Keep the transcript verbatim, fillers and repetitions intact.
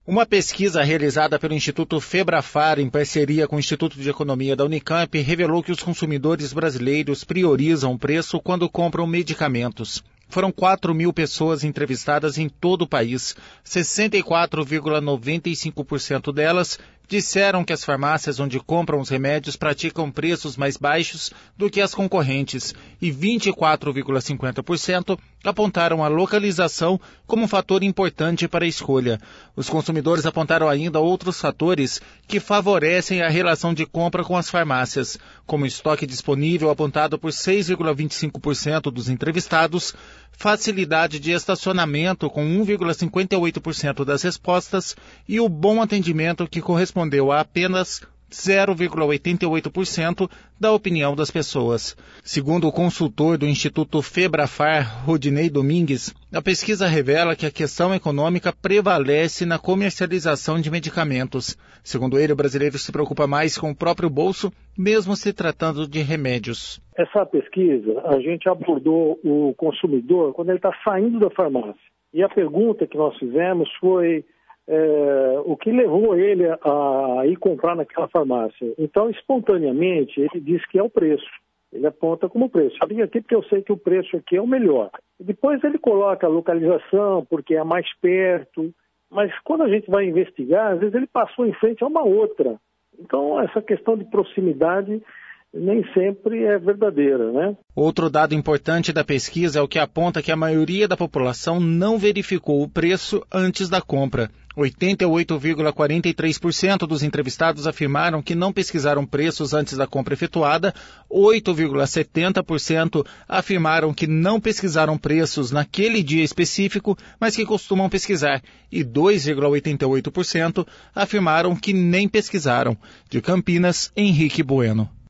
Uma pesquisa realizada pelo Instituto Febrafar, em parceria com o Instituto de Economia da Unicamp, revelou que os consumidores brasileiros priorizam o preço quando compram medicamentos. Foram quatro mil pessoas entrevistadas em todo o país. sessenta e quatro vírgula noventa e cinco por cento delas disseram que as farmácias onde compram os remédios praticam preços mais baixos do que as concorrentes e vinte e quatro vírgula cinquenta por cento apontaram a localização como um fator importante para a escolha. Os consumidores apontaram ainda outros fatores que favorecem a relação de compra com as farmácias, como estoque disponível apontado por seis vírgula vinte e cinco por cento dos entrevistados, facilidade de estacionamento com um vírgula cinquenta e oito por cento das respostas e o bom atendimento que correspondeu a apenas zero vírgula oitenta e oito por cento da opinião das pessoas. Segundo o consultor do Instituto Febrafar, Rodinei Domingues, a pesquisa revela que a questão econômica prevalece na comercialização de medicamentos. Segundo ele, o brasileiro se preocupa mais com o próprio bolso, mesmo se tratando de remédios. Essa pesquisa, a gente abordou o consumidor quando ele está saindo da farmácia. E a pergunta que nós fizemos foi É, o que levou ele a, a ir comprar naquela farmácia. Então, espontaneamente, ele diz que é o preço. Ele aponta como preço. Eu vim aqui porque eu sei que o preço aqui é o melhor. Depois ele coloca a localização, porque é mais perto. Mas quando a gente vai investigar, às vezes ele passou em frente a uma outra. Então, essa questão de proximidade nem sempre é verdadeira, né? Outro dado importante da pesquisa é o que aponta que a maioria da população não verificou o preço antes da compra. oitenta e oito vírgula quarenta e três por cento dos entrevistados afirmaram que não pesquisaram preços antes da compra efetuada, oito vírgula setenta por cento afirmaram que não pesquisaram preços naquele dia específico, mas que costumam pesquisar, e dois vírgula oitenta e oito por cento afirmaram que nem pesquisaram. De Campinas, Henrique Bueno.